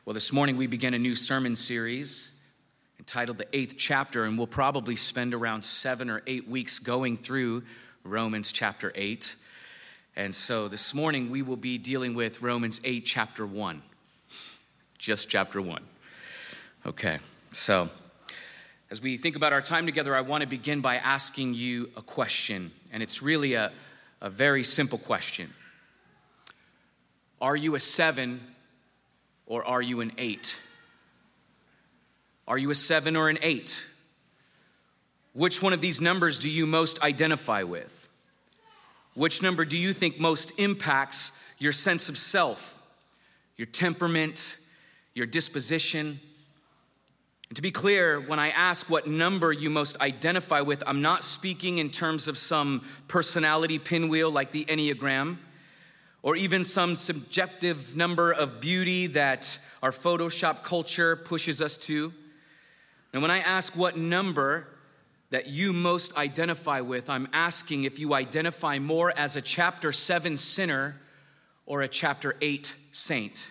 Well, this morning we begin a new sermon series entitled The Eighth Chapter, and we'll probably spend around 7 or 8 weeks going through Romans chapter 8. And so this morning we will be dealing with Romans 8, chapter 1. Just chapter 1. Okay, so as we think about our time together, I want to begin by asking you a question, and it's really a very simple question. Are you a 7 or are you an 8? Are you a 7 or an 8? Which one of these numbers do you most identify with? Which number do you think most impacts your sense of self, your temperament, your disposition? And to be clear, when I ask what number you most identify with, I'm not speaking in terms of some personality pinwheel like the Enneagram, or even some subjective number of beauty that our Photoshop culture pushes us to. And when I ask what number that you most identify with, I'm asking if you identify more as a chapter 7 sinner or a chapter 8 saint.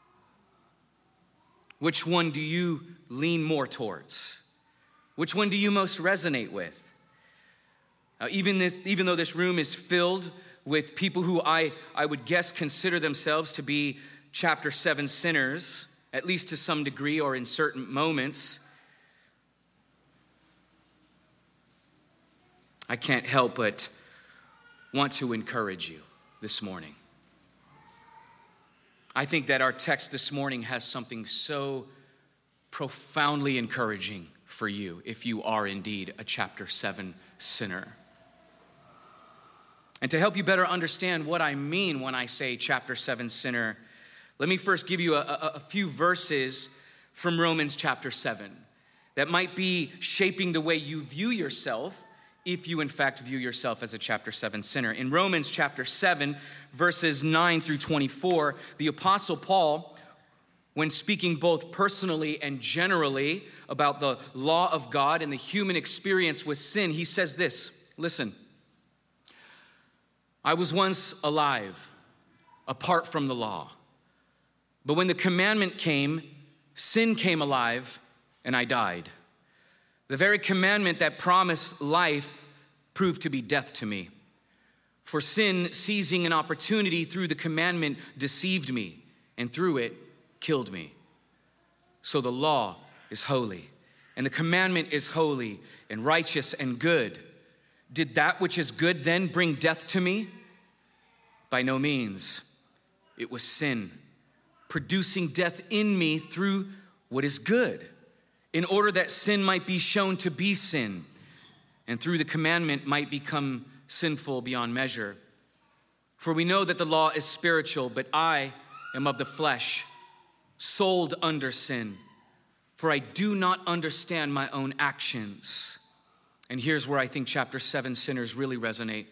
Which one do you lean more towards? Which one do you most resonate with? Even though this room is filled with people who I would guess consider themselves to be chapter 7 sinners, at least to some degree or in certain moments, I can't help but want to encourage you this morning. I think that our text this morning has something so profoundly encouraging for you if you are indeed a chapter 7 sinner. And to help you better understand what I mean when I say chapter 7 sinner, let me first give you a few verses from Romans chapter 7 that might be shaping the way you view yourself, if you in fact view yourself as a chapter 7 sinner. In Romans chapter 7, verses 9 through 24, the Apostle Paul, when speaking both personally and generally about the law of God and the human experience with sin, he says this, listen, I was once alive apart from the law, but when the commandment came, sin came alive and I died. The very commandment that promised life proved to be death to me. For sin, seizing an opportunity through the commandment, deceived me, and through it, killed me. So the law is holy, and the commandment is holy and righteous and good. Did that which is good then bring death to me? By no means. It was sin, producing death in me through what is good, in order that sin might be shown to be sin, and through the commandment might become sinful beyond measure. For we know that the law is spiritual, but I am of the flesh, sold under sin. For I do not understand my own actions. And here's where I think chapter 7 sinners really resonate.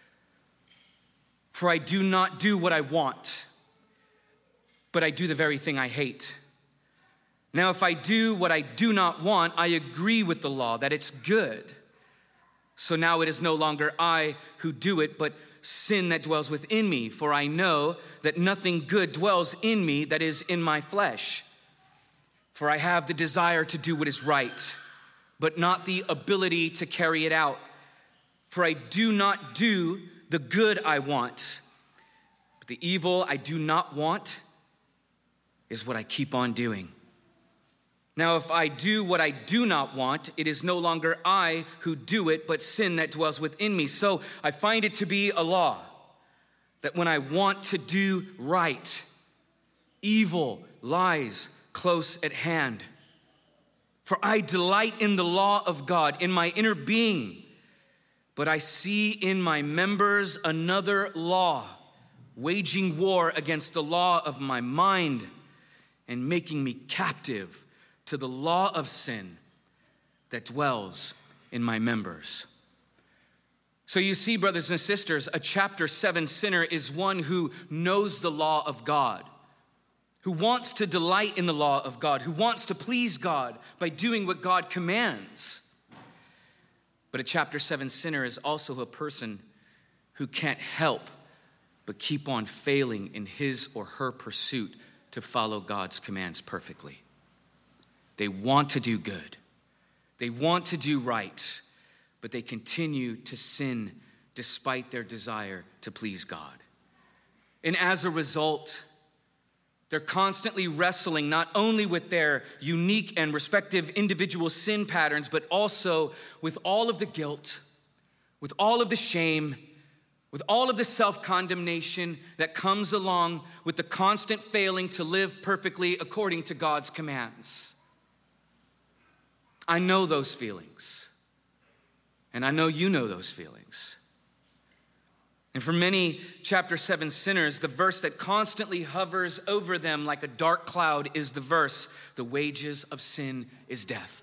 For I do not do what I want, but I do the very thing I hate. Now, if I do what I do not want, I agree with the law that it's good. So now it is no longer I who do it, but sin that dwells within me. For I know that nothing good dwells in me, that is in my flesh. For I have the desire to do what is right, but not the ability to carry it out. For I do not do the good I want, but the evil I do not want is what I keep on doing. Now, if I do what I do not want, it is no longer I who do it, but sin that dwells within me. So I find it to be a law that when I want to do right, evil lies close at hand. For I delight in the law of God in my inner being, but I see in my members another law, waging war against the law of my mind and making me captive to the law of sin that dwells in my members. So you see, brothers and sisters, a chapter 7 sinner is one who knows the law of God, who wants to delight in the law of God, who wants to please God by doing what God commands. But a chapter 7 sinner is also a person who can't help but keep on failing in his or her pursuit to to follow God's commands perfectly. They want to do good. They want to do right, but they continue to sin despite their desire to please God. And as a result, they're constantly wrestling not only with their unique and respective individual sin patterns, but also with all of the guilt, with all of the shame, with all of the self-condemnation that comes along with the constant failing to live perfectly according to God's commands. I know those feelings, and I know you know those feelings. And for many chapter 7 sinners, the verse that constantly hovers over them like a dark cloud is the verse, the wages of sin is death.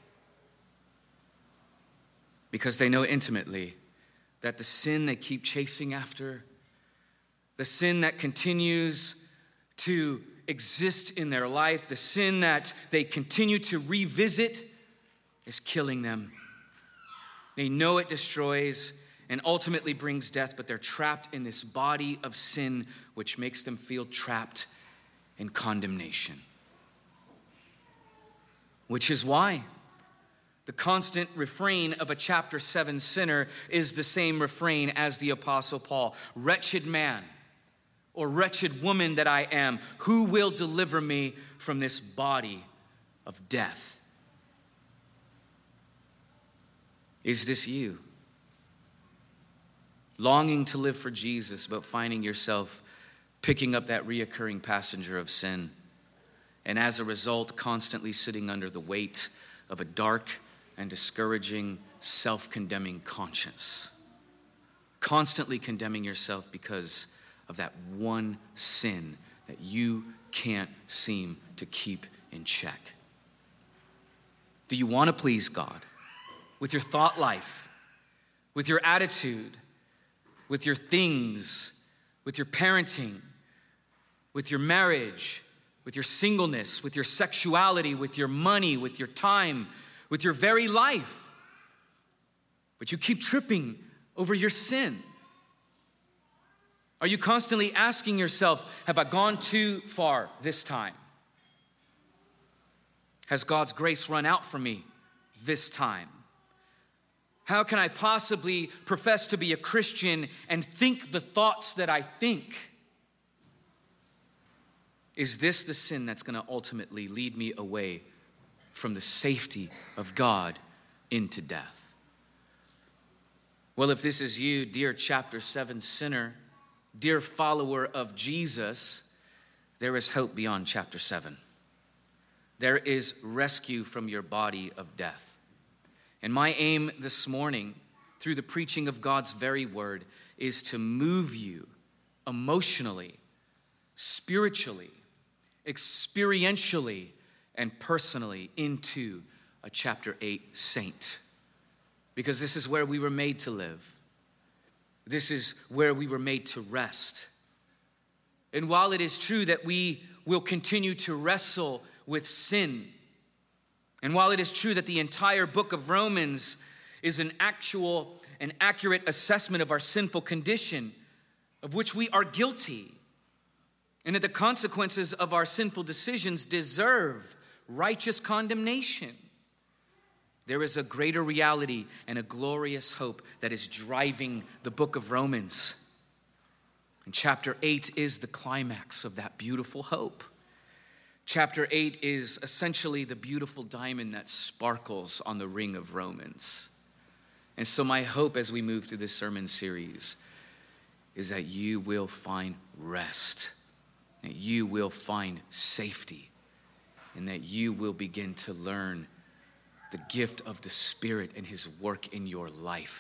Because they know intimately that the sin they keep chasing after, the sin that continues to exist in their life, the sin that they continue to revisit is killing them. They know it destroys and ultimately brings death, but they're trapped in this body of sin, which makes them feel trapped in condemnation. Which is why the constant refrain of a chapter 7 sinner is the same refrain as the Apostle Paul. Wretched man or wretched woman that I am, who will deliver me from this body of death? Is this you? Longing to live for Jesus, but finding yourself picking up that reoccurring passenger of sin, and as a result, constantly sitting under the weight of a dark and discouraging, self-condemning conscience. Constantly condemning yourself because of that one sin that you can't seem to keep in check. Do you want to please God with your thought life, with your attitude, with your things, with your parenting, with your marriage, with your singleness, with your sexuality, with your money, with your time, with your very life? But you keep tripping over your sin. Are you constantly asking yourself, have I gone too far this time? Has God's grace run out for me this time? How can I possibly profess to be a Christian and think the thoughts that I think? Is this the sin that's going to ultimately lead me away from the safety of God into death? Well, if this is you, dear chapter 7 sinner, dear follower of Jesus, there is hope beyond chapter 7. There is rescue from your body of death. And my aim this morning, through the preaching of God's very word, is to move you emotionally, spiritually, experientially, and personally into a chapter 8 saint. Because this is where we were made to live. This is where we were made to rest. And while it is true that we will continue to wrestle with sin, and while it is true that the entire book of Romans is an actual and accurate assessment of our sinful condition, of which we are guilty, and that the consequences of our sinful decisions deserve righteous condemnation, there is a greater reality and a glorious hope that is driving the book of Romans. And chapter 8 is the climax of that beautiful hope. Chapter 8 is essentially the beautiful diamond that sparkles on the ring of Romans. And so my hope as we move through this sermon series is that you will find rest, that you will find safety, and that you will begin to learn the gift of the Spirit and His work in your life.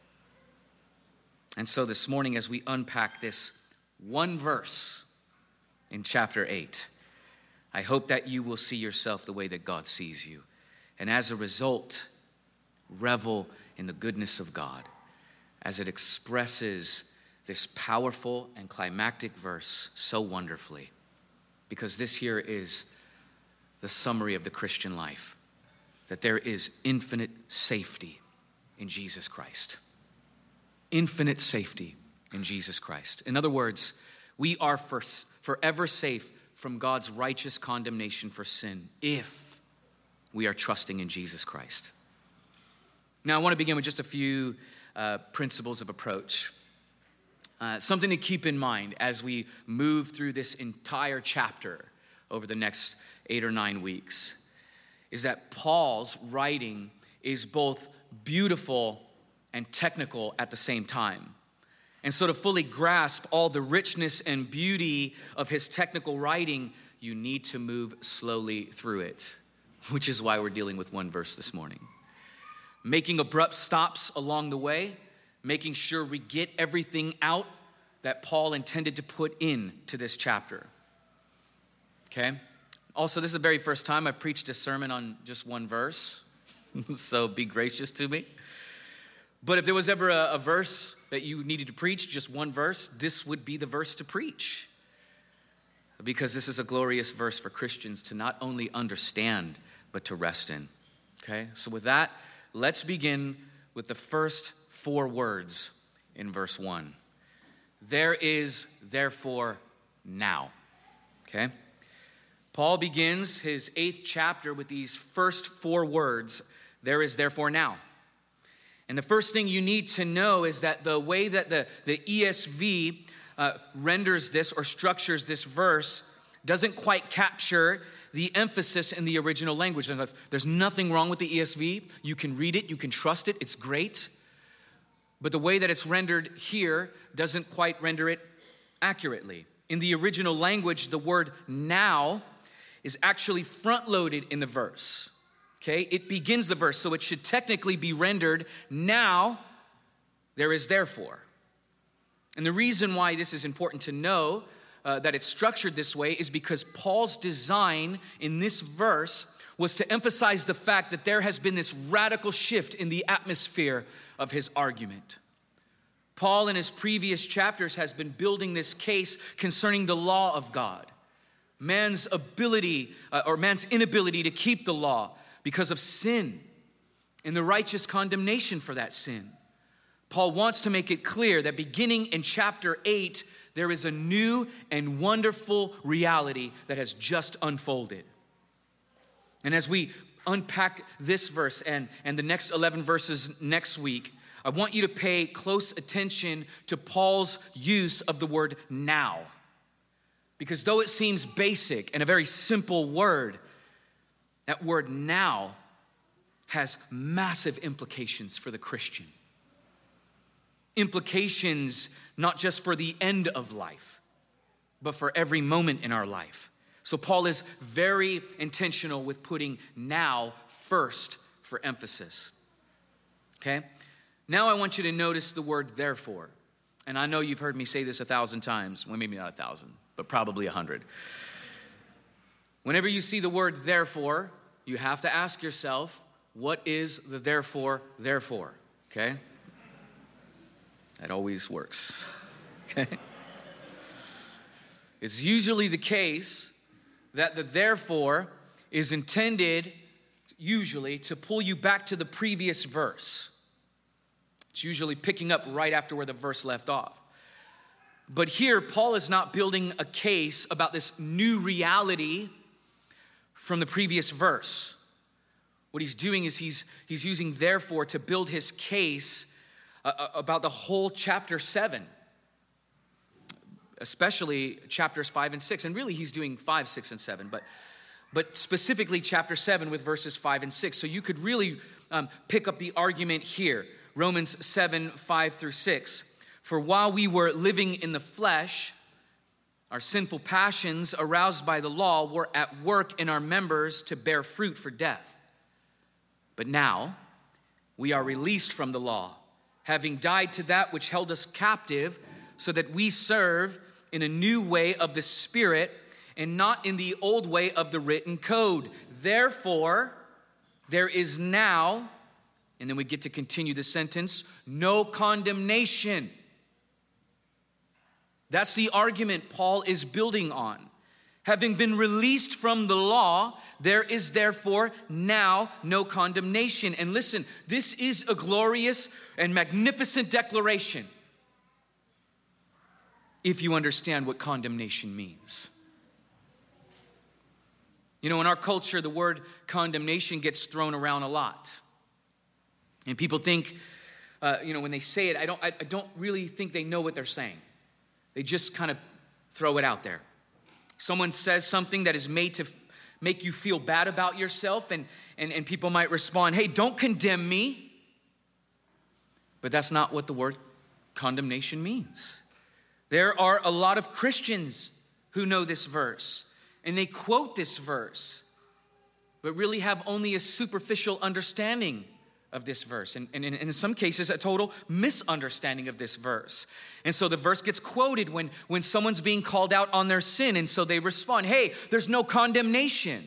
And so this morning, as we unpack this one verse in chapter 8, I hope that you will see yourself the way that God sees you. And as a result, revel in the goodness of God as it expresses this powerful and climactic verse so wonderfully. Because this here is the summary of the Christian life, that there is infinite safety in Jesus Christ. Infinite safety in Jesus Christ. In other words, we are forever safe from God's righteous condemnation for sin if we are trusting in Jesus Christ. Now, I want to begin with just a few principles of approach. Something to keep in mind as we move through this entire chapter over the next 8 or 9 weeks is that Paul's writing is both beautiful and technical at the same time. And so to fully grasp all the richness and beauty of his technical writing, you need to move slowly through it, which is why we're dealing with one verse this morning. Making abrupt stops along the way, making sure we get everything out that Paul intended to put into this chapter. Okay? Also, this is the very first time I've preached a sermon on just one verse, so be gracious to me. But if there was ever a verse that you needed to preach, just one verse, this would be the verse to preach. Because this is a glorious verse for Christians to not only understand, but to rest in. Okay? So with that, let's begin with the first 4 words in verse 1. There is therefore now. Okay? Paul begins his 8th chapter with these first 4 words, there is therefore now. And the first thing you need to know is that the way that the ESV renders this or structures this verse doesn't quite capture the emphasis in the original language. There's nothing wrong with the ESV. You can read it, you can trust it, it's great. But the way that it's rendered here doesn't quite render it accurately. In the original language, the word now is actually front-loaded in the verse. Okay, it begins the verse, so it should technically be rendered, now there is therefore. And the reason why this is important to know that it's structured this way is because Paul's design in this verse was to emphasize the fact that there has been this radical shift in the atmosphere of his argument. Paul in his previous chapters has been building this case concerning the law of God, man's ability or man's inability to keep the law because of sin and the righteous condemnation for that sin. Paul wants to make it clear that beginning in chapter 8, there is a new and wonderful reality that has just unfolded. And as we unpack this verse and the next 11 verses next week, I want you to pay close attention to Paul's use of the word now. Because though it seems basic and a very simple word, that word now has massive implications for the Christian. Implications not just for the end of life, but for every moment in our life. So Paul is very intentional with putting now first for emphasis. Okay? Now I want you to notice the word therefore. And I know you've heard me say this 1,000 times. Well, maybe not 1,000, but probably 100. Whenever you see the word therefore, you have to ask yourself, what is the therefore, okay? That always works, okay? It's usually the case that the therefore is intended, usually, to pull you back to the previous verse. It's usually picking up right after where the verse left off. But here, Paul is not building a case about this new reality from the previous verse. What he's doing is he's using therefore to build his case about the whole chapter 7, especially chapters 5 and 6. And really he's doing 5, 6, and 7, but specifically chapter 7 with verses 5 and 6. So you could really pick up the argument here. Romans 7, 5 through 6. For while we were living in the flesh, our sinful passions aroused by the law were at work in our members to bear fruit for death. But now we are released from the law, having died to that which held us captive, so that we serve in a new way of the Spirit and not in the old way of the written code. Therefore, there is now, and then we get to continue the sentence, no condemnation. That's the argument Paul is building on. Having been released from the law, there is therefore now no condemnation. And listen, this is a glorious and magnificent declaration if you understand what condemnation means. You know, in our culture, the word condemnation gets thrown around a lot. And people think, when they say it, I don't really think they know what they're saying. They just kind of throw it out there. Someone says something that is made to make you feel bad about yourself, and people might respond, hey, don't condemn me. But that's not what the word condemnation means. There are a lot of Christians who know this verse, and they quote this verse, but really have only a superficial understanding of this verse, and in some cases, a total misunderstanding of this verse. And so the verse gets quoted when someone's being called out on their sin, and so they respond, hey, there's no condemnation.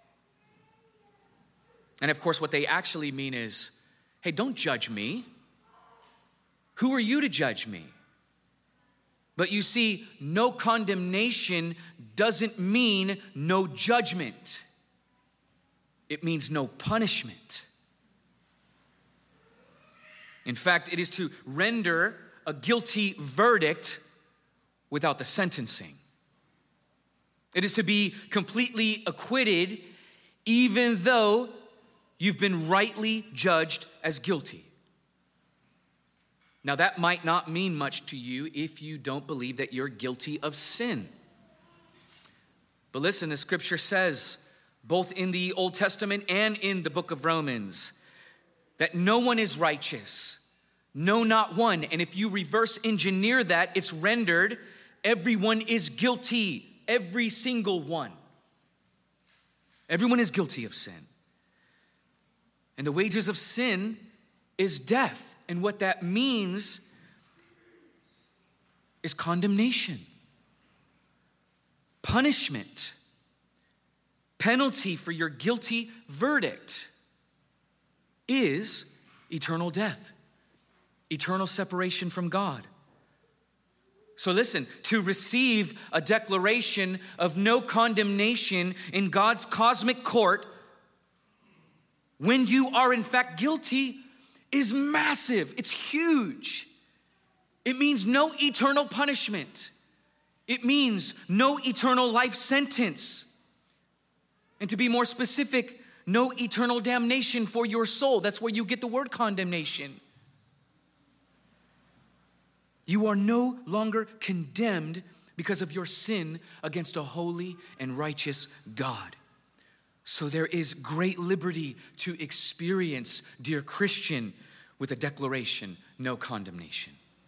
And of course, what they actually mean is, hey, don't judge me. Who are you to judge me? But you see, no condemnation doesn't mean no judgment. It means no punishment. In fact, it is to render a guilty verdict without the sentencing. It is to be completely acquitted even though you've been rightly judged as guilty. Now, that might not mean much to you if you don't believe that you're guilty of sin. But listen, the scripture says, both in the Old Testament and in the book of Romans, that no one is righteous, no, not one. And if you reverse engineer that, it's rendered, everyone is guilty, every single one. Everyone is guilty of sin. And the wages of sin is death. And what that means is condemnation, punishment, penalty for your guilty verdict is eternal death, eternal separation from God. So listen, to receive a declaration of no condemnation in God's cosmic court when you are in fact guilty is massive. It's huge. It means no eternal punishment. It means no eternal life sentence. And to be more specific, no eternal damnation for your soul. That's where you get the word condemnation. You are no longer condemned because of your sin against a holy and righteous God. So there is great liberty to experience, dear Christian, with a declaration, no condemnation.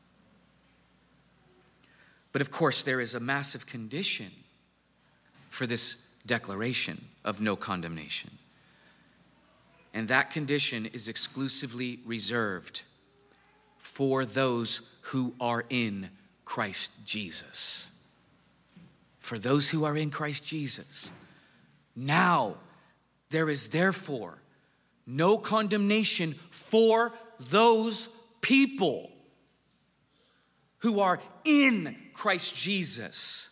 But of course, there is a massive condition for this declaration of no condemnation. And that condition is exclusively reserved for those who are in Christ Jesus. For those who are in Christ Jesus. Now, there is therefore no condemnation for those people who are in Christ Jesus.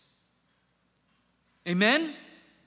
Amen?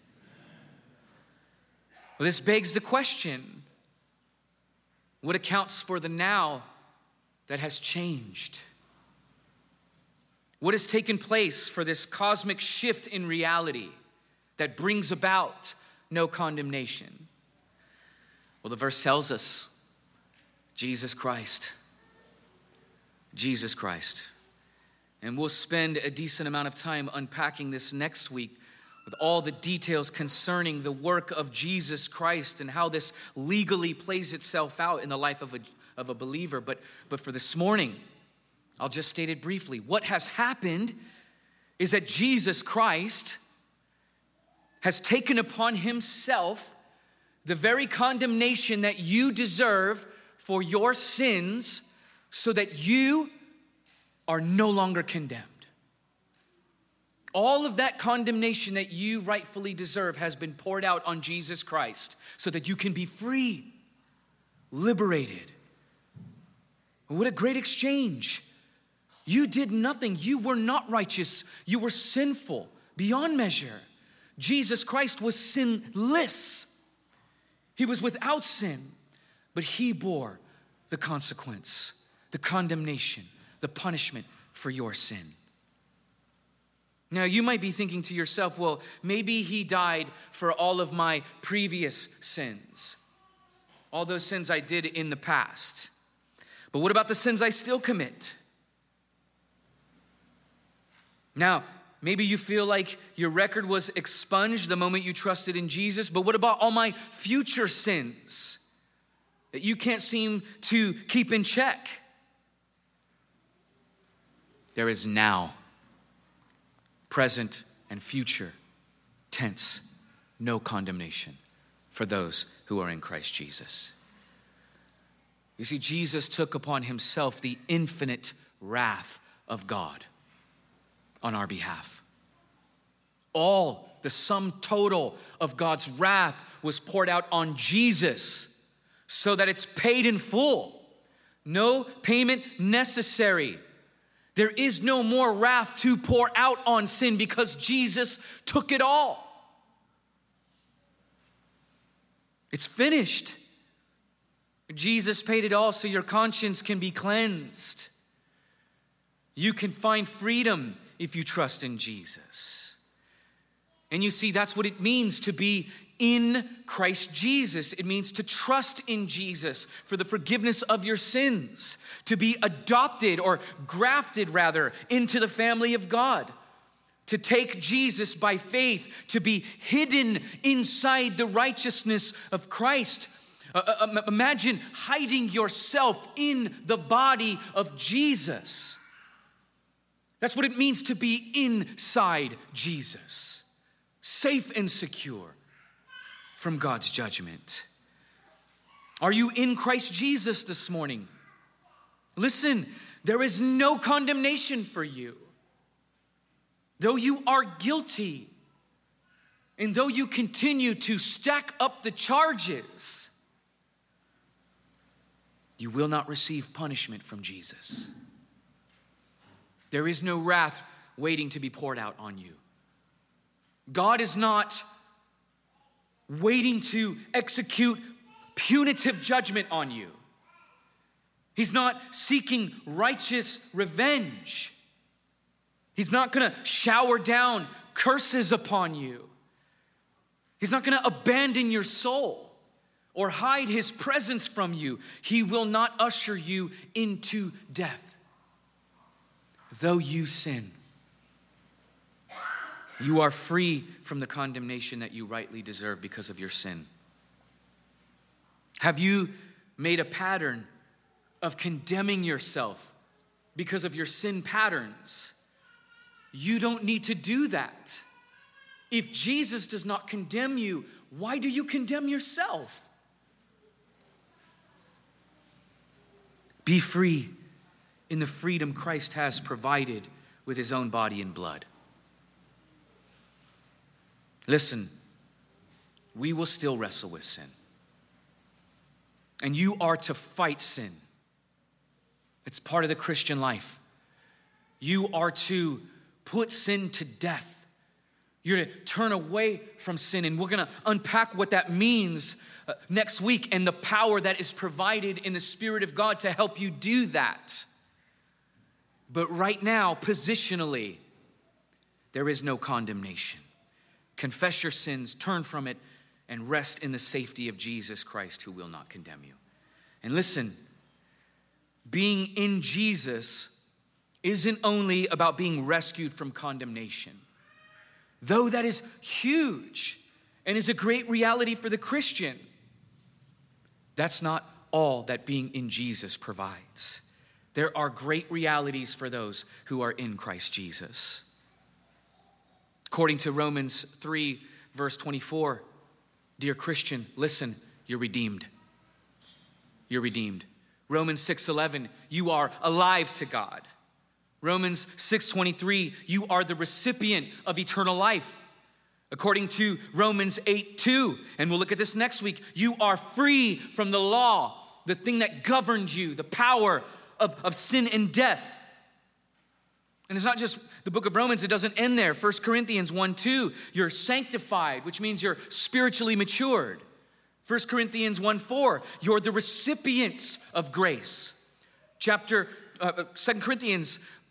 Well, this begs the question, what accounts for the now that has changed? What has taken place for this cosmic shift in reality that brings about no condemnation? Well, the verse tells us, Jesus Christ. Jesus Christ. And we'll spend a decent amount of time unpacking this next week with all the details concerning the work of Jesus Christ and how this legally plays itself out in the life of a believer. But for this morning, I'll just state it briefly. What has happened is that Jesus Christ has taken upon himself the very condemnation that you deserve for your sins so that you are no longer condemned. All of that condemnation that you rightfully deserve has been poured out on Jesus Christ so that you can be free, liberated. What a great exchange. You did nothing. You were not righteous. You were sinful beyond measure. Jesus Christ was sinless. He was without sin, but he bore the consequence, the condemnation, the punishment for your sin. Now, you might be thinking to yourself, well, maybe he died for all of my previous sins, all those sins I did in the past. But what about the sins I still commit? Now, maybe you feel like your record was expunged the moment you trusted in Jesus, but what about all my future sins that you can't seem to keep in check? There is now, present and future tense, no condemnation for those who are in Christ Jesus. You see, Jesus took upon himself the infinite wrath of God on our behalf. All the sum total of God's wrath was poured out on Jesus so that it's paid in full. No payment necessary. There is no more wrath to pour out on sin because Jesus took it all. It's finished. Jesus paid it all so your conscience can be cleansed. You can find freedom if you trust in Jesus. And you see, that's what it means to be in Christ Jesus. It means to trust in Jesus for the forgiveness of your sins, to be adopted or grafted rather into the family of God, to take Jesus by faith, to be hidden inside the righteousness of Christ. Imagine hiding yourself in the body of Jesus. That's what it means to be inside Jesus, safe and secure from God's judgment. Are you in Christ Jesus this morning? Listen, there is no condemnation for you. Though you are guilty, and though you continue to stack up the charges, you will not receive punishment from Jesus. There is no wrath waiting to be poured out on you. God is not waiting to execute punitive judgment on you. He's not seeking righteous revenge. He's not going to shower down curses upon you. He's not going to abandon your soul or hide his presence from you. He will not usher you into death. Though you sin, you are free from the condemnation that you rightly deserve because of your sin. Have you made a pattern of condemning yourself because of your sin patterns? You don't need to do that. If Jesus does not condemn you, why do you condemn yourself? Be free in the freedom Christ has provided with his own body and blood. Listen, we will still wrestle with sin. And you are to fight sin. It's part of the Christian life. You are to put sin to death. You're to turn away from sin. And we're going to unpack what that means next week and the power that is provided in the Spirit of God to help you do that. But right now, positionally, there is no condemnation. Confess your sins, turn from it, and rest in the safety of Jesus Christ, who will not condemn you. And listen, being in Jesus isn't only about being rescued from condemnation, though that is huge and is a great reality for the Christian. That's not all that being in Jesus provides. There are great realities for those who are in Christ Jesus. According to Romans 3, verse 24, dear Christian, listen, you're redeemed. You're redeemed. Romans 6:11, you are alive to God. Romans 6:23, you are the recipient of eternal life. According to Romans 8:2, and we'll look at this next week, you are free from the law, the thing that governed you, the power of sin and death. And it's not just the book of Romans, it doesn't end there. 1 Corinthians 1:2, you're sanctified, which means you're spiritually matured. 1 Corinthians 1:4, you're the recipients of grace. 2 Corinthians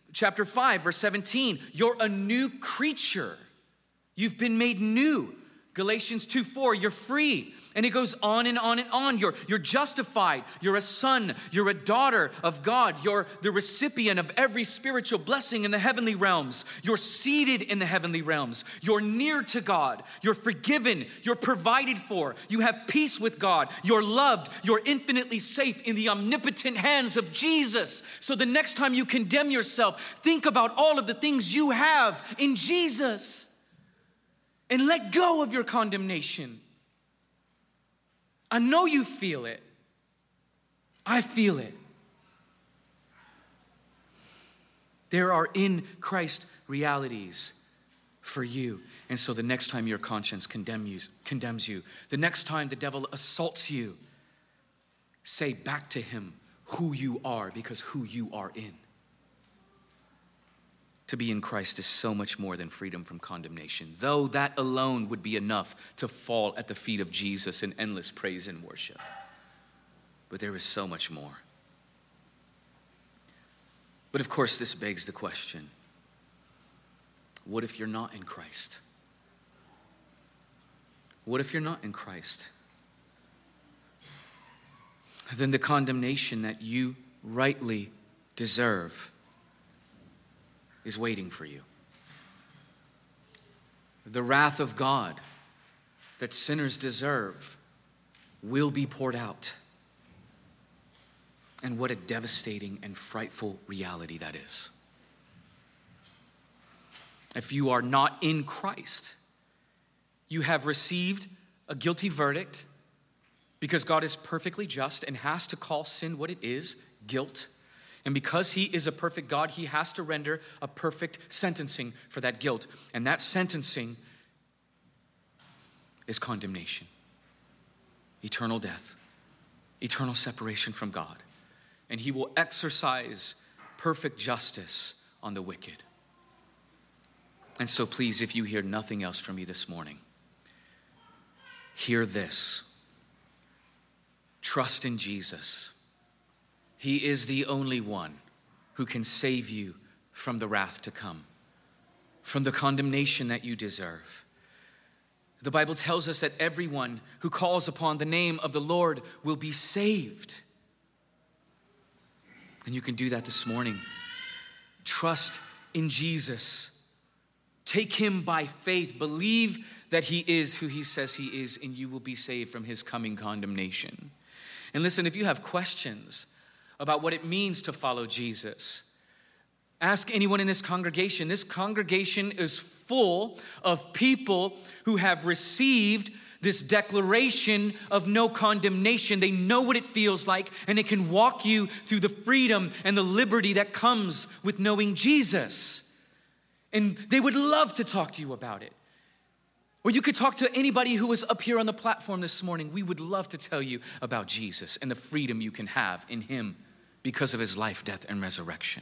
Chapter 5, verse 17, you're a new creature. You've been made new. Galatians 2:4, you're free. And it goes on and on and on. You're justified. You're a son. You're a daughter of God. You're the recipient of every spiritual blessing in the heavenly realms. You're seated in the heavenly realms. You're near to God. You're forgiven. You're provided for. You have peace with God. You're loved. You're infinitely safe in the omnipotent hands of Jesus. So the next time you condemn yourself, think about all of the things you have in Jesus and let go of your condemnation. I know you feel it. I feel it. There are in Christ realities for you. And so the next time your conscience condemns you, the next time the devil assaults you, say back to him who you are, because who you are in. To be in Christ is so much more than freedom from condemnation, though that alone would be enough to fall at the feet of Jesus in endless praise and worship. But there is so much more. But of course, this begs the question, what if you're not in Christ? What if you're not in Christ? Then the condemnation that you rightly deserve is waiting for you. The wrath of God that sinners deserve will be poured out. And what a devastating and frightful reality that is. If you are not in Christ, you have received a guilty verdict because God is perfectly just and has to call sin what it is, guilt. And because he is a perfect God, he has to render a perfect sentencing for that guilt. And that sentencing is condemnation, eternal death, eternal separation from God. And he will exercise perfect justice on the wicked. And so please, if you hear nothing else from me this morning, hear this. Trust in Jesus. He is the only one who can save you from the wrath to come, from the condemnation that you deserve. The Bible tells us that everyone who calls upon the name of the Lord will be saved. And you can do that this morning. Trust in Jesus. Take him by faith. Believe that he is who he says he is, and you will be saved from his coming condemnation. And listen, if you have questions about what it means to follow Jesus, ask anyone in this congregation. This congregation is full of people who have received this declaration of no condemnation. They know what it feels like, and it can walk you through the freedom and the liberty that comes with knowing Jesus. And they would love to talk to you about it. Or you could talk to anybody who was up here on the platform this morning. We would love to tell you about Jesus and the freedom you can have in him because of his life, death, and resurrection.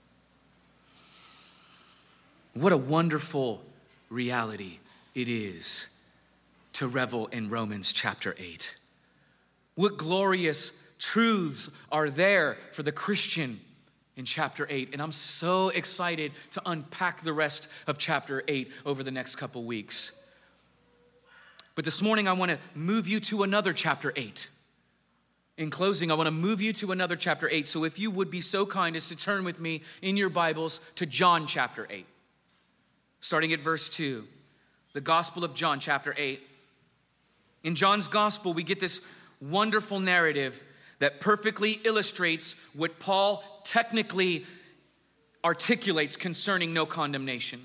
What a wonderful reality it is to revel in Romans chapter 8. What glorious truths are there for the Christian in chapter 8. And I'm so excited to unpack the rest of chapter 8 over the next couple weeks. But this morning I want to move you to another chapter 8. In closing, I want to move you to another chapter 8. So if you would be so kind as to turn with me in your Bibles to John chapter 8. Starting at verse 2. The Gospel of John chapter 8. In John's Gospel, we get this wonderful narrative that perfectly illustrates what Paul technically articulates concerning no condemnation.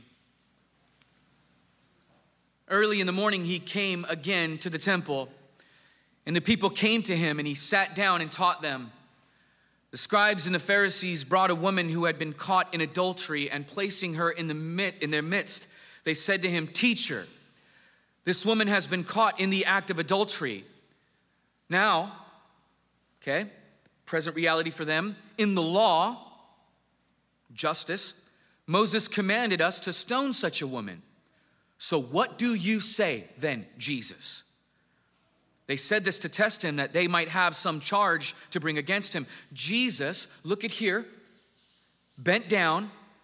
Early in the morning, he came again to the temple. And the people came to him, and he sat down and taught them. The scribes and the Pharisees brought a woman who had been caught in adultery, and placing her in their midst, they said to him, "Teacher, this woman has been caught in the act of adultery." Now, present reality for them, in the law, justice, Moses commanded us to stone such a woman. So what do you say then, Jesus? They said this to test him, that they might have some charge to bring against him. Jesus, look at here, bent down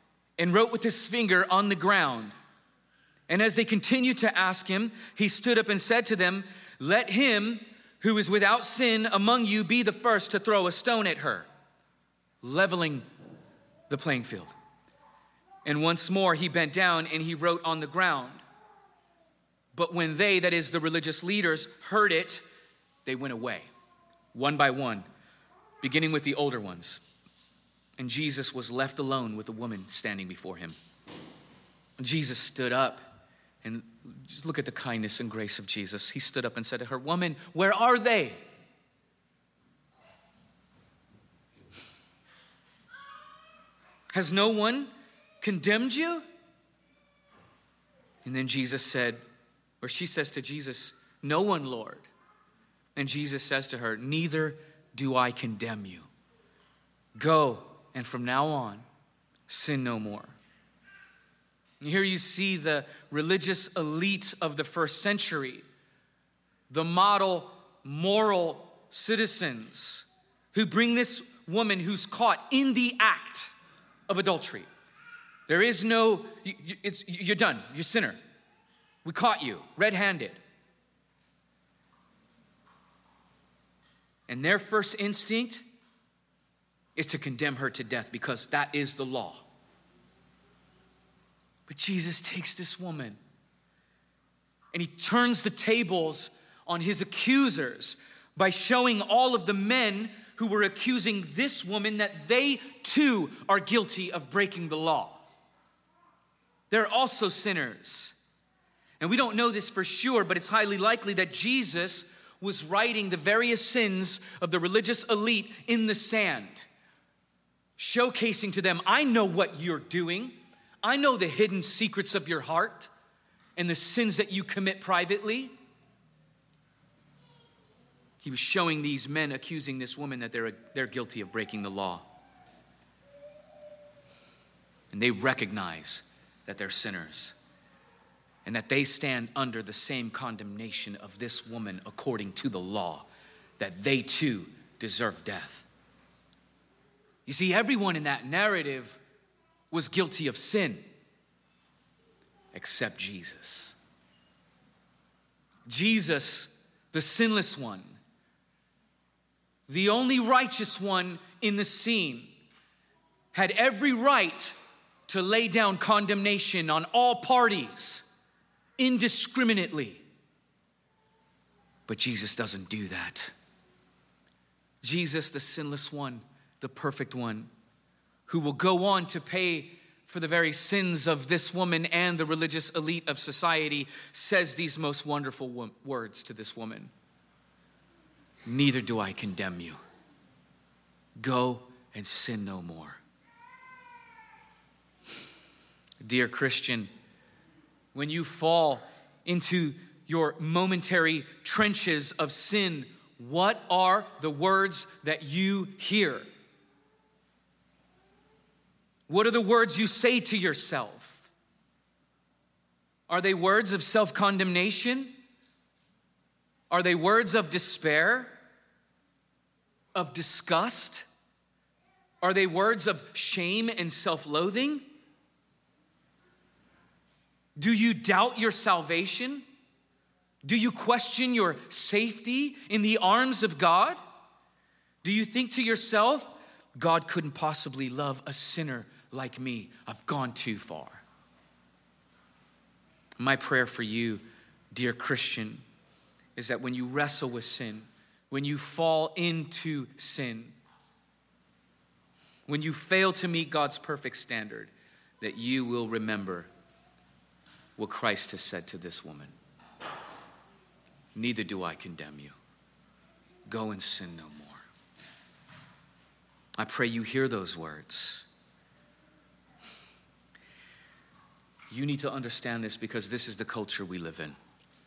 and wrote with his finger on the ground. And as they continued to ask him, he stood up and said to them, "Let him who is without sin among you be the first to throw a stone at her," leveling the playing field. And once more he bent down and he wrote on the ground. But when they, that is the religious leaders, heard it, they went away, one by one, beginning with the older ones. And Jesus was left alone with the woman standing before him. Jesus stood up, and just look at the kindness and grace of Jesus. He stood up and said to her, "Woman, where are they? Has no one condemned you?" And then Jesus said, or she says to Jesus, "No one, Lord." And Jesus says to her, "Neither do I condemn you. Go, and from now on, sin no more." And here you see the religious elite of the first century, the model moral citizens who bring this woman who's caught in the act of adultery. There is no, you're done, you're a sinner. We caught you red-handed. And their first instinct is to condemn her to death because that is the law. But Jesus takes this woman and he turns the tables on his accusers by showing all of the men who were accusing this woman that they too are guilty of breaking the law. They're also sinners. And we don't know this for sure, but it's highly likely that Jesus was writing the various sins of the religious elite in the sand, showcasing to them, I know what you're doing. I know the hidden secrets of your heart and the sins that you commit privately. He was showing these men accusing this woman that they're guilty of breaking the law. And they recognize that they're sinners and that they stand under the same condemnation of this woman according to the law, that they too deserve death. You see, everyone in that narrative was guilty of sin except Jesus. Jesus, the sinless one, the only righteous one in the scene, had every right to lay down condemnation on all parties indiscriminately. But Jesus doesn't do that. Jesus, the sinless one, the perfect one, who will go on to pay for the very sins of this woman and the religious elite of society, says these most wonderful words to this woman. "Neither do I condemn you. Go and sin no more." Dear Christian, when you fall into your momentary trenches of sin, what are the words that you hear? What are the words you say to yourself? Are they words of self-condemnation? Are they words of despair? Of disgust? Are they words of shame and self-loathing? Do you doubt your salvation? Do you question your safety in the arms of God? Do you think to yourself, God couldn't possibly love a sinner like me? I've gone too far. My prayer for you, dear Christian, is that when you wrestle with sin, when you fall into sin, when you fail to meet God's perfect standard, that you will remember what Christ has said to this woman. "Neither do I condemn you. Go and sin no more." I pray you hear those words. You need to understand this because this is the culture we live in.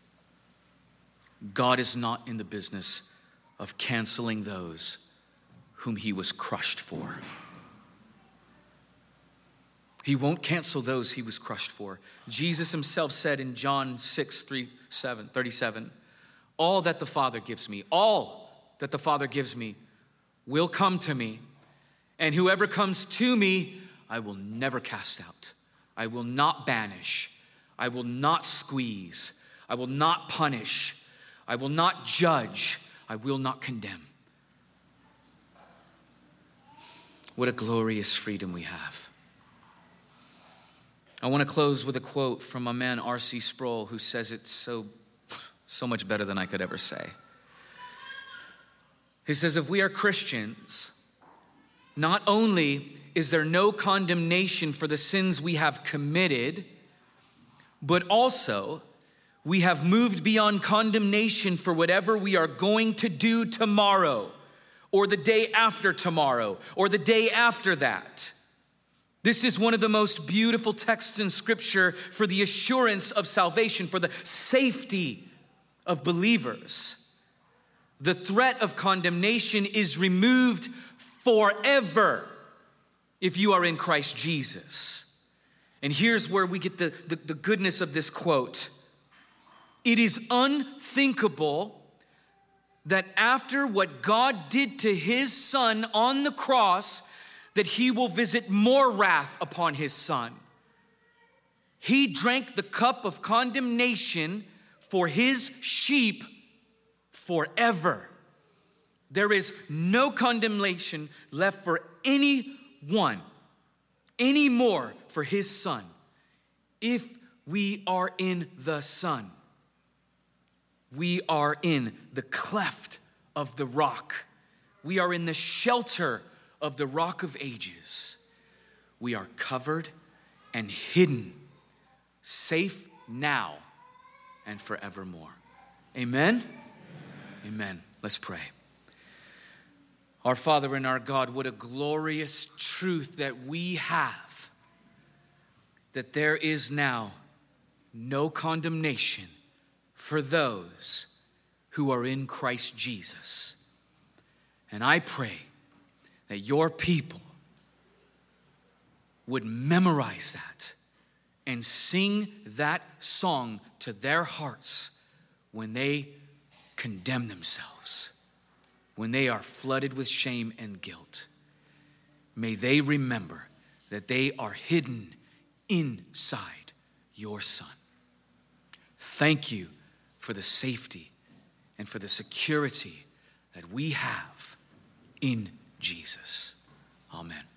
God is not in the business of canceling those whom he was crushed for. He won't cancel those he was crushed for. Jesus himself said in John 6:37, all that the Father gives me will come to me, and whoever comes to me, I will never cast out. I will not banish. I will not squeeze. I will not punish. I will not judge. I will not condemn. What a glorious freedom we have. I want to close with a quote from a man, R.C. Sproul, who says it so much better than I could ever say. He says, if we are Christians, not only is there no condemnation for the sins we have committed, but also we have moved beyond condemnation for whatever we are going to do tomorrow, or the day after tomorrow, or the day after that. This is one of the most beautiful texts in Scripture for the assurance of salvation, for the safety of believers. The threat of condemnation is removed forever if you are in Christ Jesus. And here's where we get the goodness of this quote. It is unthinkable that after what God did to his Son on the cross, that he will visit more wrath upon his Son. He drank the cup of condemnation for his sheep forever. There is no condemnation left for anyone anymore for his Son if we are in the Son. We are in the cleft of the rock. We are in the shelter of the rock of ages. We are covered and hidden, safe now and forevermore. Amen? Amen. Let's pray. Our Father and our God, what a glorious truth that we have, that there is now no condemnation for those who are in Christ Jesus. And I pray that your people would memorize that and sing that song to their hearts when they condemn themselves, when they are flooded with shame and guilt. May they remember that they are hidden inside your Son. Thank you for the safety and for the security that we have in Jesus. Amen.